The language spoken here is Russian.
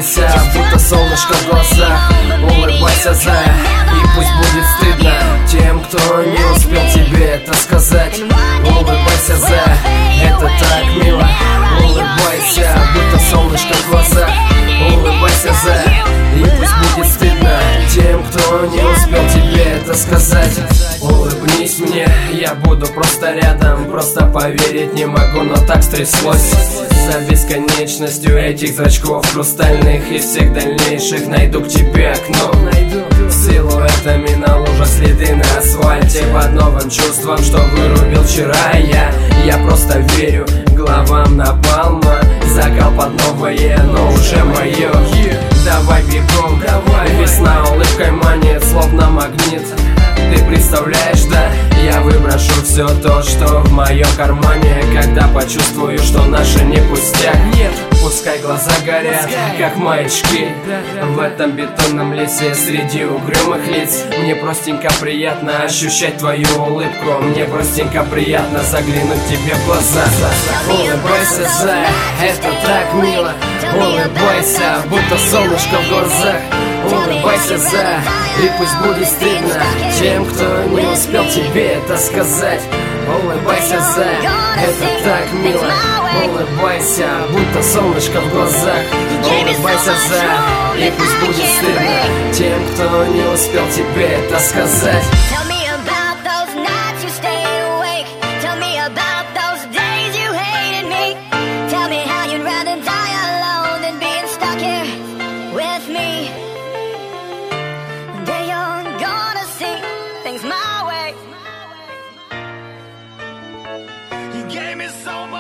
улыбайся, будто солнышко в глазах. Улыбайся, зая, и пусть будет стыдно тем, кто не успел тебе это сказать. Улыбайся, зая, это так мило. Улыбайся, будто солнышко в глазах. Улыбайся, зая, и пусть будет стыдно тем, кто не успел тебе это сказать. Улыбнись мне, я буду просто рядом. Просто поверить не могу, но так стряслось. За бесконечностью этих зрачков хрустальных и всех дальнейших найду к тебе окно. Силуэтами на лужах следы на асфальте, под новым чувством, что вырубил вчера я просто верю главам напалма. Закал под новое, но уже мое. Давай бегом, весна улыбкой манит, словно магнит. Ты представляешь, да? Я выброшу все то, что в моем кармане, когда почувствую, что наше не пустяк. Нет, пускай глаза горят, как маячки в этом бетонном лесе среди угрюмых лиц. Мне простенько приятно ощущать твою улыбку. Мне простенько приятно заглянуть тебе в глаза. Улыбайся, зая, это так мило. Улыбайся, будто солнышко в глазах. Улыбайся, зая, и пусть будет стыдно тем, кто не успел тебе это сказать. Улыбайся, зая, это так мило. Улыбайся, будто солнышко в глазах. Улыбайся, зая, и пусть будет стыдно тем, кто не успел тебе это сказать. Gave me so much.